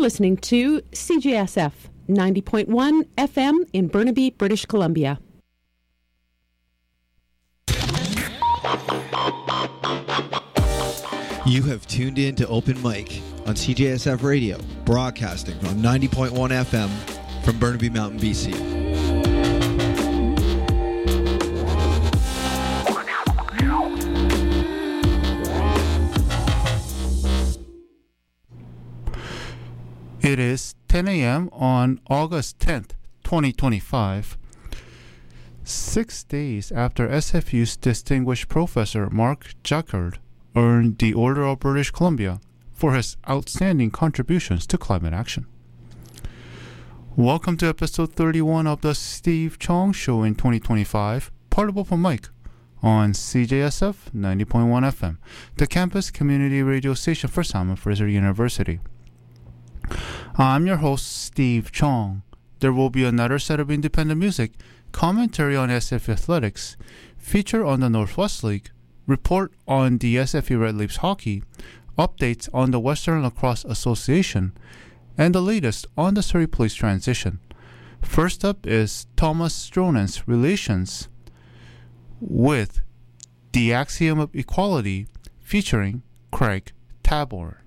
listening to CJSF 90.1 FM in Burnaby, British Columbia. You have tuned in to Open Mic on CJSF Radio, broadcasting on 90.1 FM from Burnaby Mountain, BC. It is 10 a.m. on August 10th, 2025, 6 days after SFU's distinguished professor Mark Jacquard earned the Order of British Columbia for his outstanding contributions to climate action. Welcome to episode 31 of the Steve Chong Show in 2025, part of Open Mic on CJSF 90.1 FM, the campus community radio station for Simon Fraser University. I'm your host, Steve Chong. There will be another set of independent music, commentary on SF athletics, feature on the Northwest League, report on the SFU Red Leafs hockey, updates on the Western Lacrosse Association, and the latest on the Surrey Police transition. First up is Thomas Stronen's Relations with The Axiom of Equality featuring Craig Taborn.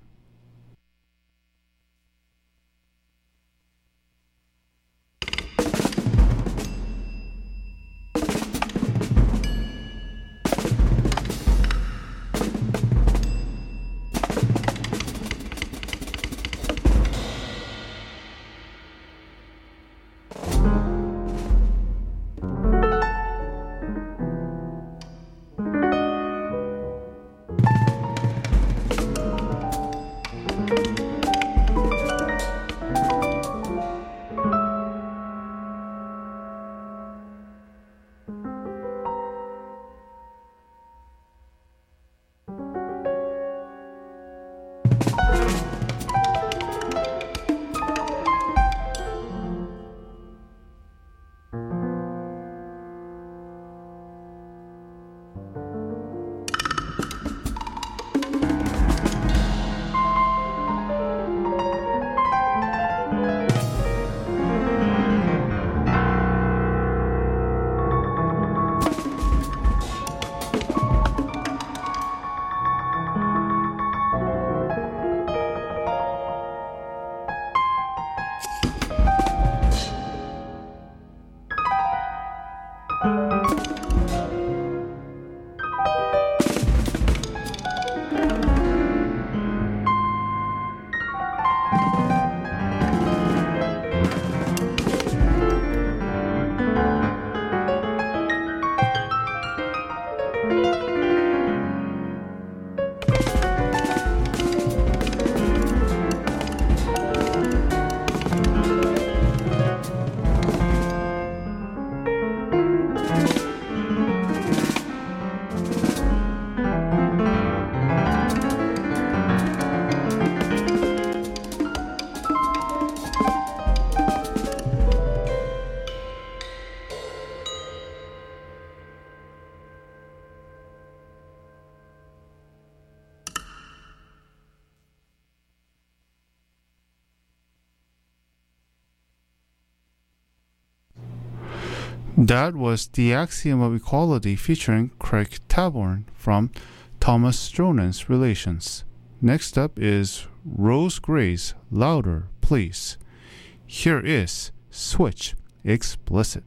That was The Axiom of Equality featuring Craig Taborn from Thomas Stronen's Relations. Next up is Rose Gray's Louder, Please. Here is Switch Explicit.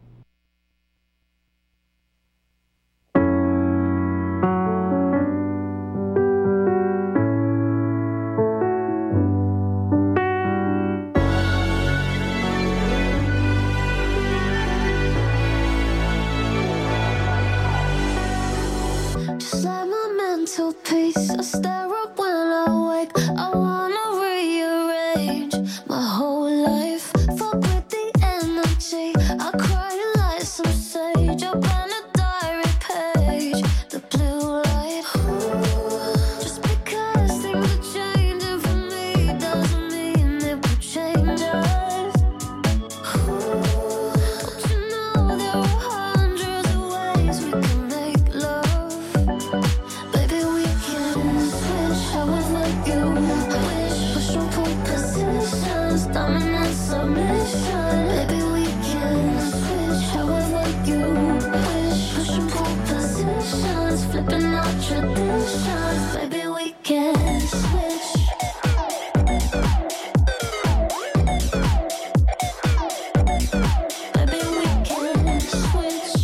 Peace. I stare up when I wake. I wanna rearrange my whole life. Fuck with the energy. I cry like some sage up on a diary page. The blue light. Just because things are changing for me doesn't mean it will change us. Don't you know there are hundreds of ways we can make love? Baby, we can switch. I was like you. submission. Baby, we can switch however you wish. Push and pull positions, flipping our traditions. Baby, we can switch. Baby, we can switch.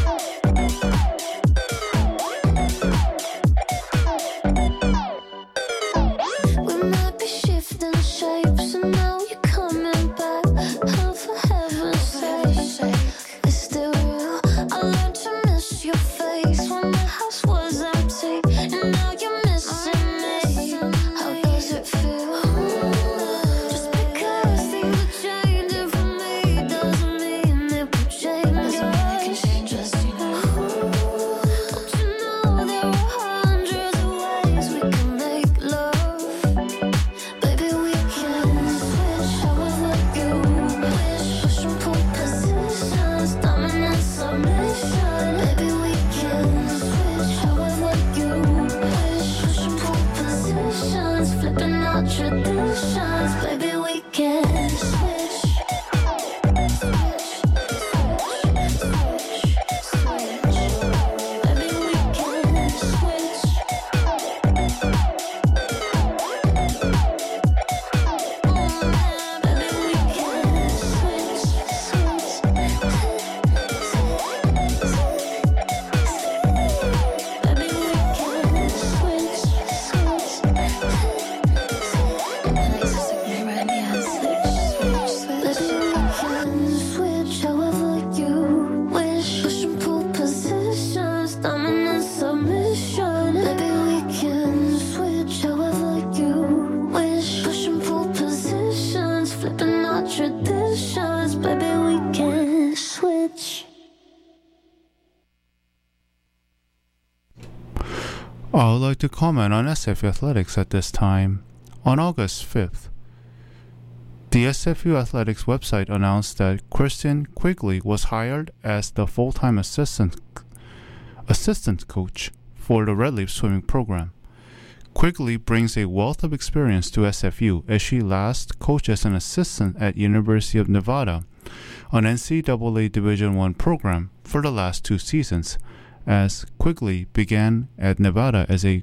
We might be shifting shapes, and now you're coming back. Oh, for heaven's sake, it's still real. I learned to miss your face when the house was empty, and now you're missing me. How does it feel? Just because things are changing for me doesn't mean it will change. It can change us, you know. Don't you know there are hundreds of ways we can make love? Baby, we can switch however you wish. Push and pull positions, dominant submission. Baby, we can switch however you wish. Push and pull positions, flipping our traditions. Baby, we can switch. Baby, we can switch. Baby, we can switch. Baby, we can switch. Switch however you wish. Push and pull positions, dominant submission. Baby, we can switch however you wish. Push and pull positions, flipping our traditions. Baby, we can switch. I would like to comment on SFU athletics at this time. On August 5th, the SFU athletics website announced that Kristen Quigley was hired as the full-time assistant coach for the Red Leaf swimming program. Quigley brings a wealth of experience to SFU as she last coached as an assistant at University of Nevada, an NCAA Division I program, for the last 2 seasons, as Quigley began at Nevada as a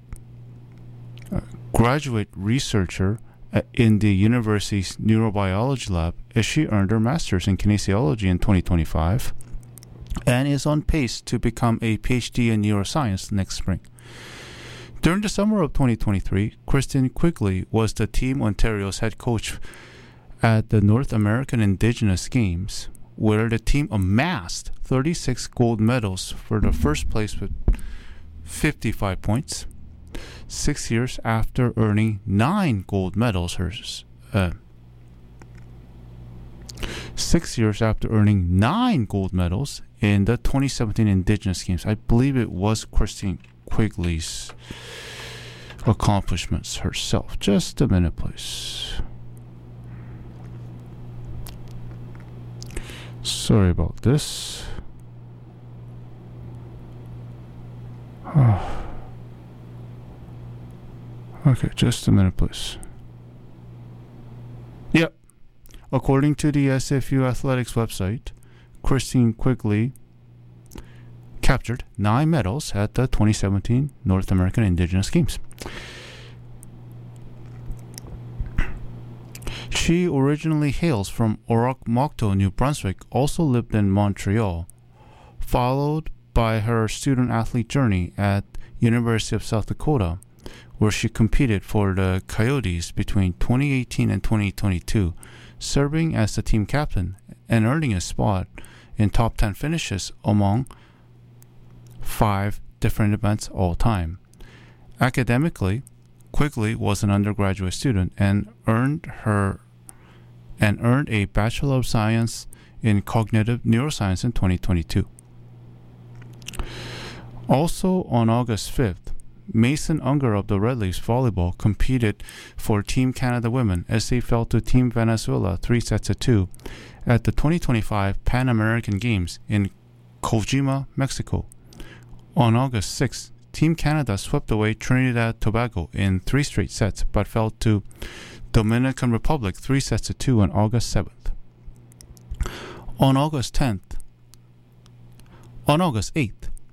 graduate researcher in the university's neurobiology lab as she earned her master's in kinesiology in 2025 and is on pace to become a PhD in neuroscience next spring. During the summer of 2023, Kristen Quigley was the Team Ontario's head coach at the North American Indigenous Games, where the team amassed 36 gold medals for the first place with 55 points. 6 years after earning 9 gold medals, 6 years after earning 9 gold medals in the 2017 Indigenous Games. I believe it was Kristen Quigley's accomplishments herself. Just a minute, please. Sorry about this. Okay, just a minute, please. Yep. According to the SFU Athletics website, Kristen Quigley captured 9 medals at the 2017 North American Indigenous Games. She originally hails from Oromocto, New Brunswick, also lived in Montreal, followed by her student-athlete journey at University of South Dakota, where she competed for the Coyotes between 2018 and 2022, serving as the team captain and earning a spot in top 10 finishes among 5 different events all time. Academically, Quigley was an undergraduate student and earned a Bachelor of Science in Cognitive Neuroscience in 2022. Also on August 5th, Mason Unger of the Red Leafs volleyball competed for Team Canada Women as they fell to Team Venezuela 3-2 at the 2025 Pan American Games in Kojima, Mexico. On August 6th, Team Canada swept away Trinidad Tobago in 3 straight sets but fell to Dominican Republic 3-2 on August 7th. On August 8th,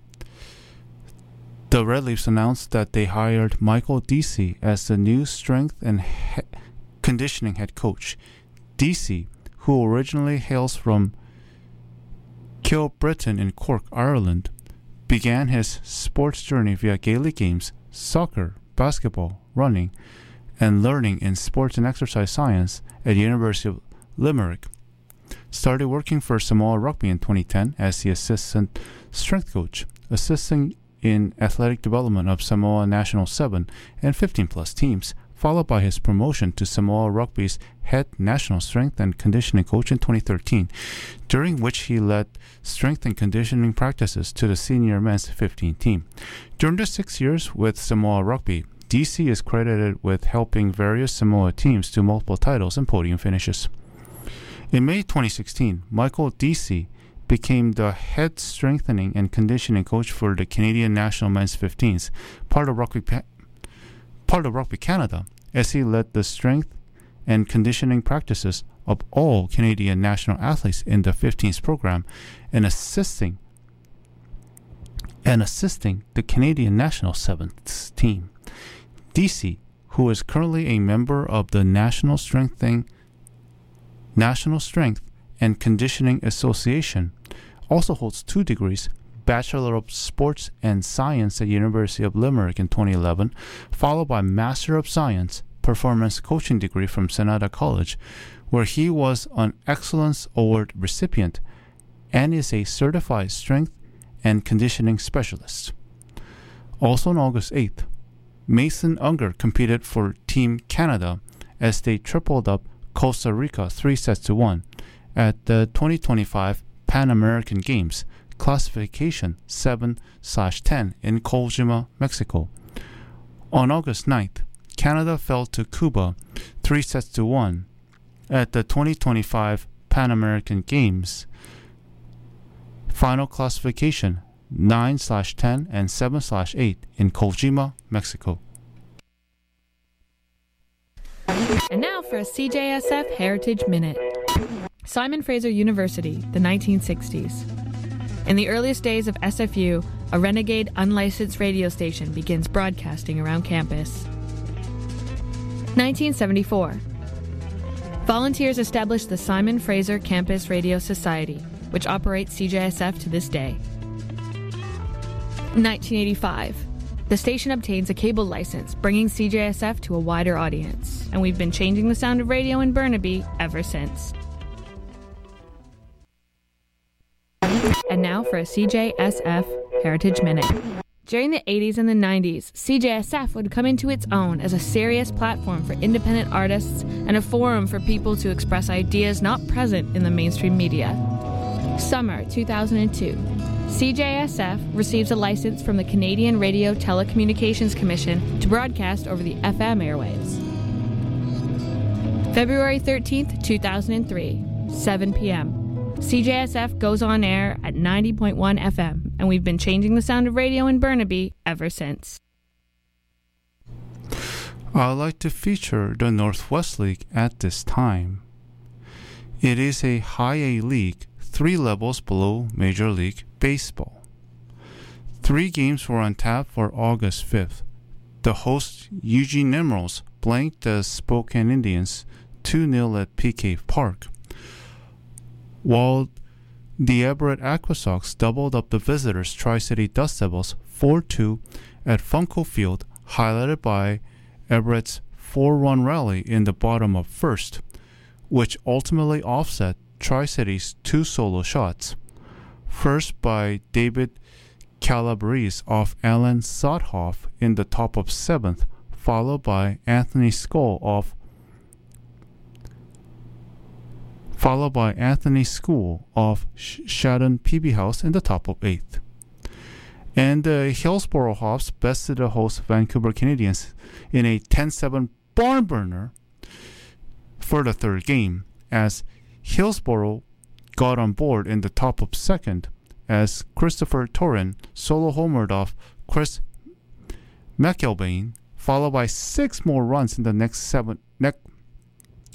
the Red Leafs announced that they hired Michael Deasy as the new strength and conditioning head coach. Deasy, who originally hails from Kilbrittain in Cork, Ireland, began his sports journey via Gaelic games, soccer, basketball, running, and learning in sports and exercise science at the University of Limerick. Started working for Samoa Rugby in 2010 as the assistant strength coach, assisting in athletic development of Samoa National 7 and 15-plus teams, followed by his promotion to Samoa Rugby's head national strength and conditioning coach in 2013, during which he led strength and conditioning practices to the senior men's 15 team. During the 6 years with Samoa Rugby, Deasy is credited with helping various Samoa teams to multiple titles and podium finishes. In May 2016, Michael Deasy became the head strengthening and conditioning coach for the Canadian National Men's 15s, part of Rugby Canada, as he led the strength and conditioning practices of all Canadian national athletes in the 15s program and assisting the Canadian National 7th team. Deasy, who is currently a member of the National Strength and Conditioning Association, also holds 2 degrees, Bachelor of Sports and Science at University of Limerick in 2011, followed by Master of Science Performance Coaching degree from Sonata College, where he was an Excellence Award recipient and is a certified strength and conditioning specialist. Also on August 8th, Mason Unger competed for Team Canada as they tripled up Costa Rica 3-1 at the 2025 Pan American Games, classification 7/10 in Kojima, Mexico. On August 9th, Canada fell to Cuba 3-1 at the 2025 Pan American Games, final classification 9/10 and 7/8 in Kojima, Mexico. And now for a CJSF Heritage Minute. Simon Fraser University, the 1960s. In the earliest days of SFU, a renegade unlicensed radio station begins broadcasting around campus. 1974. Volunteers established the Simon Fraser Campus Radio Society, which operates CJSF to this day. 1985. The station obtains a cable license, bringing CJSF to a wider audience, and we've been changing the sound of radio in Burnaby ever since. And now for a CJSF Heritage Minute. During the 80s and the 90s, CJSF would come into its own as a serious platform for independent artists and a forum for people to express ideas not present in the mainstream media. Summer 2002. CJSF receives a license from the Canadian Radio Telecommunications Commission to broadcast over the FM airwaves. February 13th, 2003, 7 p.m. CJSF goes on air at 90.1 FM, and we've been changing the sound of radio in Burnaby ever since. I'd like to feature the Northwest League at this time. It is a high A league, 3 levels below Major League Baseball. 3 games were on tap for August 5th. The host Eugene Emeralds blanked the Spokane Indians 2-0 at PK Park, while the Everett Aquasox doubled up the visitors Tri-City Dust Devils 4-2 at Funko Field, highlighted by Everett's 4-run rally in the bottom of first, which ultimately offset Tri-City's 2 solo shots. First by David Calabrese off Alan Sothoff in the top of 7th, followed by Anthony School of Shadon Peebyhouse in the top of 8th. And the Hillsboro Hops bested the host Vancouver Canadians in a 10-7 barn burner for the 3rd game, as Hillsboro got on board in the top of 2nd as Christopher Torrin solo homered off Chris McElbain, followed by 6 more runs in the next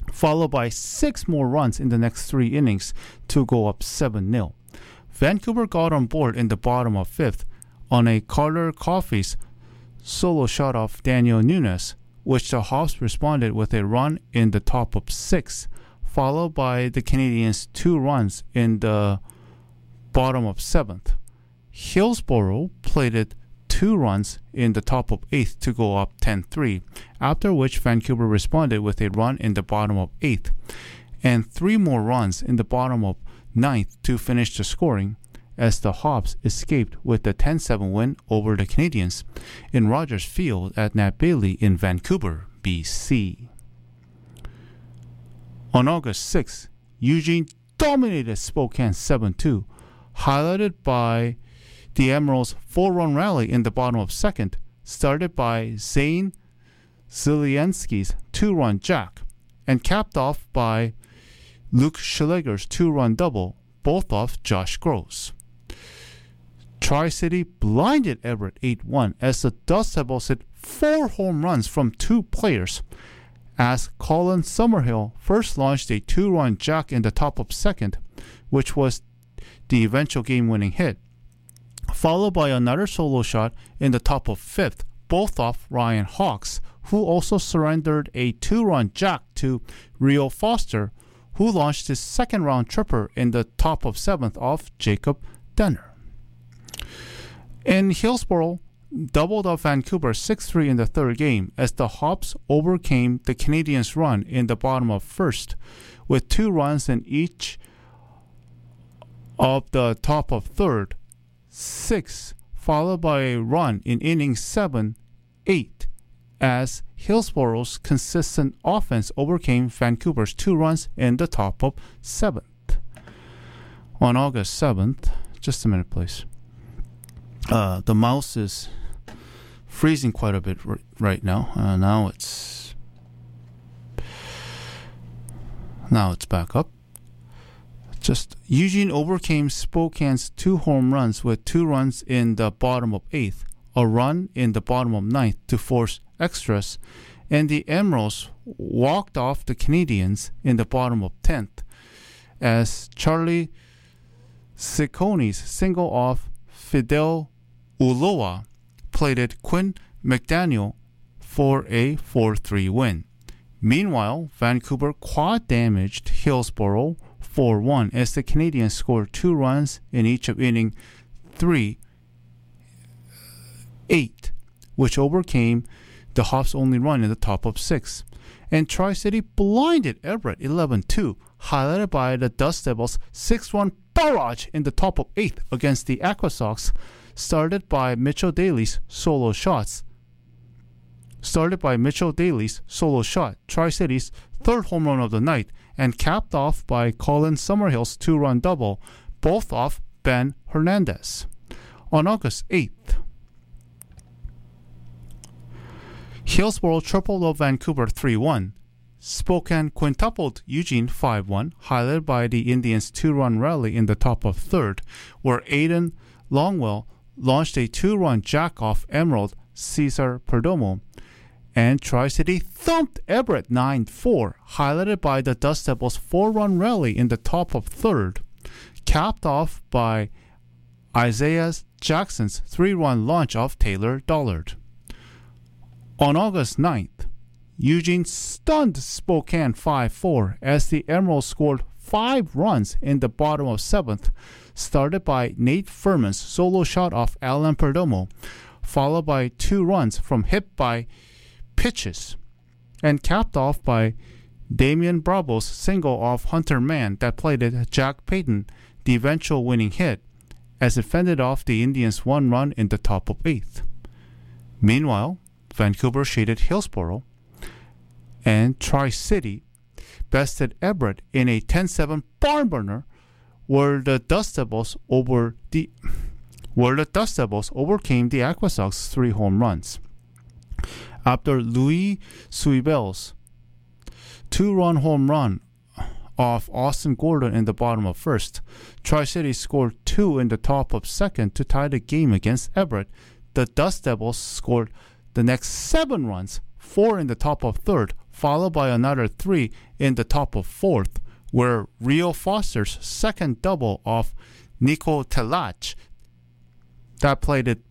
followed by 6 more runs in the next 3 innings to go up 7-0. Vancouver got on board in the bottom of 5th on a Carter Coffey's solo shot off Daniel Nunes, which the Hops responded with a run in the top of 6th, followed by the Canadiens' 2 runs in the bottom of 7th. Hillsborough plated 2 runs in the top of 8th to go up 10-3, after which Vancouver responded with a run in the bottom of 8th, and 3 more runs in the bottom of 9th to finish the scoring, as the Hops escaped with a 10-7 win over the Canadiens in Rogers Field at Nat Bailey in Vancouver, BC. On August 6th, Eugene dominated Spokane 7-2, highlighted by the Emeralds' 4-run rally in the bottom of 2nd, started by Zane Zeliensky's 2-run jack, and capped off by Luke Schleger's 2-run double, both off Josh Gross. Tri-City blinded Everett 8-1 as the Dust Devils hit 4 home runs from 2 players, as Colin Summerhill first launched a 2-run jack in the top of 2nd, which was the eventual game-winning hit, followed by another solo shot in the top of 5th, both off Ryan Hawks, who also surrendered a 2-run jack to Rio Foster, who launched his second-round tripper in the top of 7th off Jacob Denner. In Hillsborough, doubled off Vancouver 6-3 in the 3rd game as the Hops overcame the Canadiens' run in the bottom of 1st, with 2 runs in each of the top of 3rd, 6, followed by a run in innings 7, 8, as Hillsborough's consistent offense overcame Vancouver's 2 runs in the top of 7th. On August 7th, just a minute please, the mouse is freezing quite a bit right now. Now it's back up. Just Eugene overcame Spokane's 2 home runs with 2 runs in the bottom of 8th, a run in the bottom of 9th to force extras, and the Emeralds walked off the Canadiens in the bottom of 10th as Charlie Cicconi's single off Fidel Ulloa plated Quinn McDaniel for a 4-3 win. Meanwhile, Vancouver quad-damaged Hillsborough 4-1 as the Canadiens scored 2 runs in each of inning 3, 8, which overcame the Hops' only run in the top of 6. And Tri-City blinded Everett 11-2, highlighted by the Dust Devils' 6-run barrage in the top of 8th against the Aquasox, started by Mitchell Daly's solo shot, Tri-City's 3rd home run of the night, and capped off by Colin Summerhill's 2-run double, both off Ben Hernandez. On August 8th, Hillsborough tripled off Vancouver 3-1. Spokane quintupled Eugene 5-1, highlighted by the Indians' 2-run rally in the top of 3rd, where Aiden Longwell launched a 2-run jack off Emerald Cesar Perdomo, and Tri-City thumped Everett 9-4, highlighted by the Dust Devils' 4-run rally in the top of 3rd, capped off by Isaiah Jackson's 3-run launch off Taylor Dollard. On August 9th, Eugene stunned Spokane 5-4 as the Emeralds scored 5 runs in the bottom of 7th, started by Nate Furman's solo shot off Alan Perdomo, followed by 2 runs from hit by pitches, and capped off by Damian Bravo's single off Hunter Mann that plated Jack Payton, the eventual winning hit, as it fended off the Indians' 1 run in the top of 8th. Meanwhile, Vancouver shaded Hillsborough, and Tri-City bested Everett in a 10-7 barn burner, where the Dust Devils overcame the Aquasox 3 home runs. After Louis Suibel's 2-run home run off Austin Gordon in the bottom of 1st, Tri-City scored 2 in the top of 2nd to tie the game against Everett. The Dust Devils scored the next 7 runs, 4 in the top of 3rd, followed by another 3 in the top of 4th, where Rio Foster's second double off Nico Telach that played it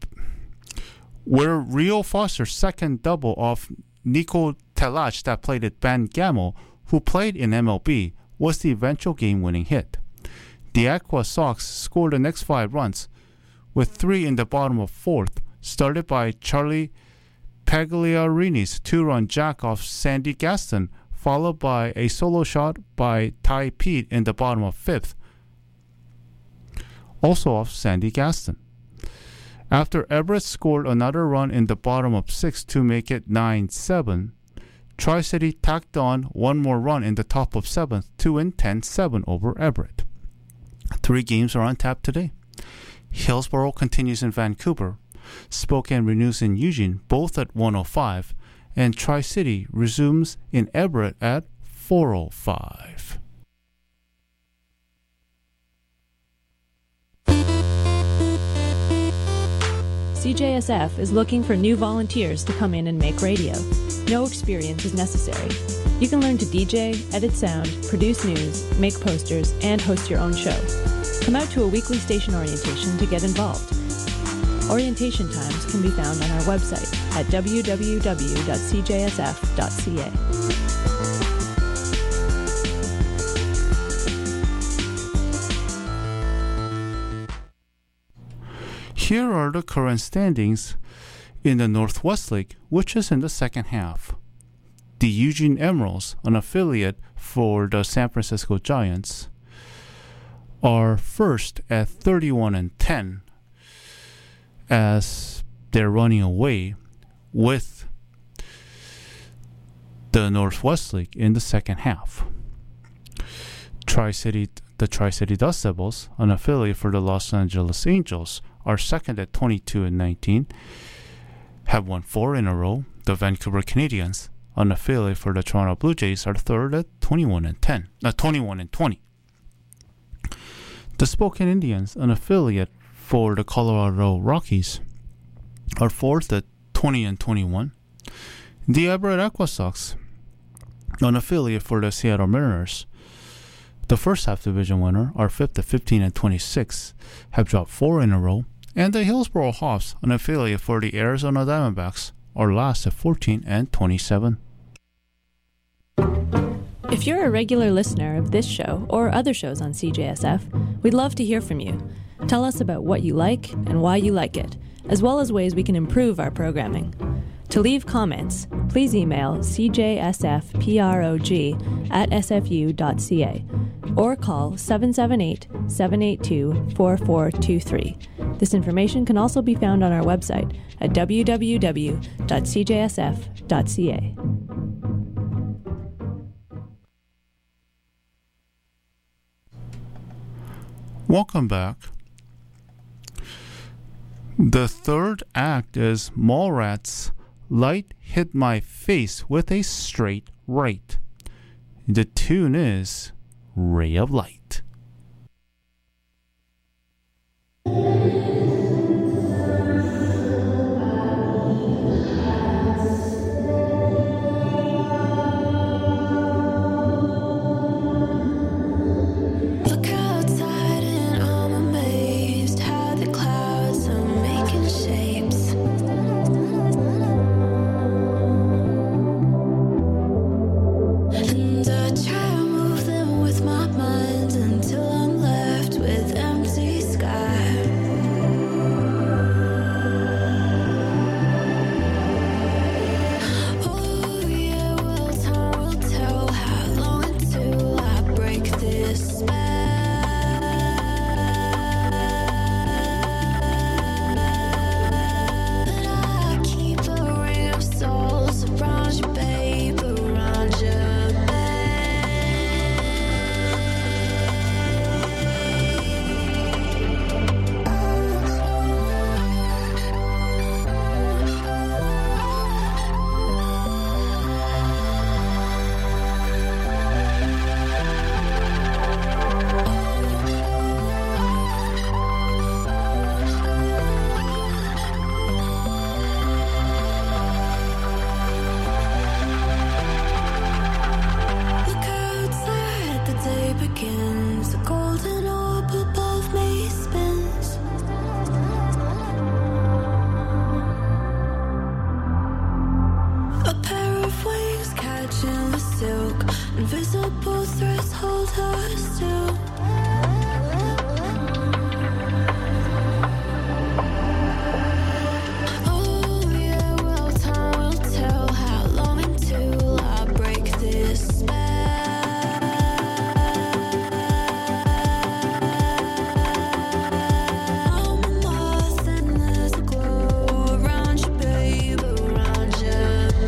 Ben Gamel, who played in MLB, was the eventual game-winning hit. The Aqua Sox scored the next 5 runs, with 3 in the bottom of 4th, started by Charlie Pagliarini's 2-run jack off Sandy Gaston, followed by a solo shot by Ty Pete in the bottom of 5th, also off Sandy Gaston. After Everett scored another run in the bottom of 6th to make it 9-7, Tri-City tacked on one more run in the top of 7th to win 10-7 over Everett. 3 games are on tap today. Hillsborough continues in Vancouver, Spokane renews in Eugene, both at 1:05, and Tri-City resumes in Everett at 4:05. CJSF is looking for new volunteers to come in and make radio. No experience is necessary. You can learn to DJ, edit sound, produce news, make posters, and host your own show. Come out to a weekly station orientation to get involved. Orientation times can be found on our website at www.cjsf.ca. Here are the current standings in the Northwest League, which is in the second half. The Eugene Emeralds, an affiliate for the San Francisco Giants, are first at 31-10 as they're running away with the Northwest League in the second half. The Tri-City Dust Devils, an affiliate for the Los Angeles Angels, are second at 22-19, have won 4 in a row. The Vancouver Canadians, an affiliate for the Toronto Blue Jays, are third at 21-20. The Spokane Indians, an affiliate for the Colorado Rockies, are fourth at 20-21. The Everett Aqua Sox, an affiliate for the Seattle Mariners, the first half division winner, are fifth at 15-26, have dropped 4 in a row. And the Hillsborough Hawks, an affiliate for the Arizona Diamondbacks, are last at 14-27. If you're a regular listener of this show or other shows on CJSF, we'd love to hear from you. Tell us about what you like and why you like it, as well as ways we can improve our programming. To leave comments, please email cjsfprog@sfu.ca or call 778-782-4423. This information can also be found on our website at www.cjsf.ca. Welcome back. The third act is Mallrats' Light Hit My Face with a Straight Right. The tune is Ray of Light. And I try to move them with my mind and silk. Invisible threads hold us still. Oh yeah, well time will tell how long until I break this spell. I'm a moth and there's a glow around you, babe, around you,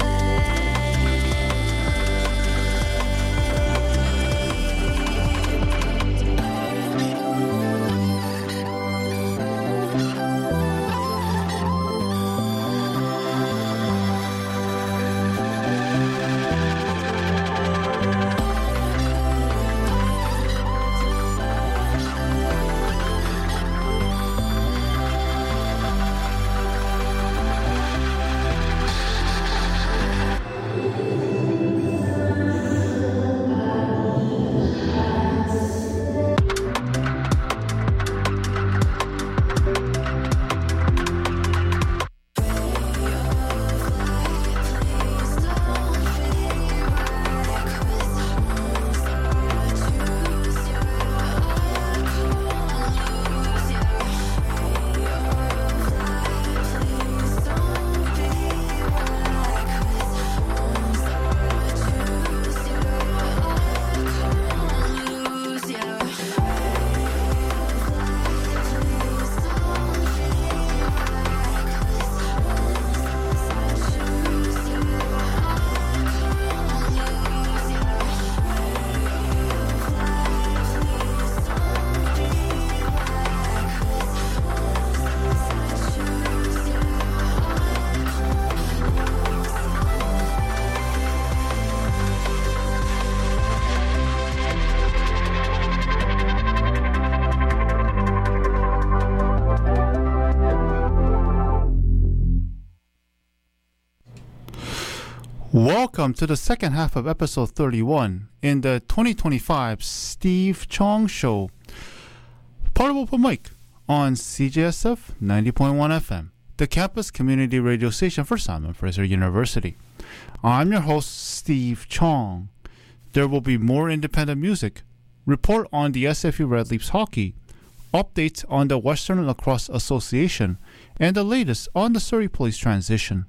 Welcome to the second half of episode 31 in the 2025 Steve Chong Show. Part of Open Mic on CJSF 90.1 FM, the campus community radio station for Simon Fraser University. I'm your host, Steve Chong. There will be more independent music, report on the SFU Red Leafs hockey, updates on the Western Lacrosse Association, and the latest on the Surrey Police transition.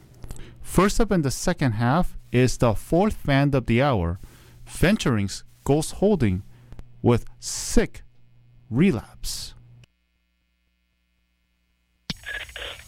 First up in the second half is the fourth band of the hour, Venturing's Ghost Holding with Sick Relapse.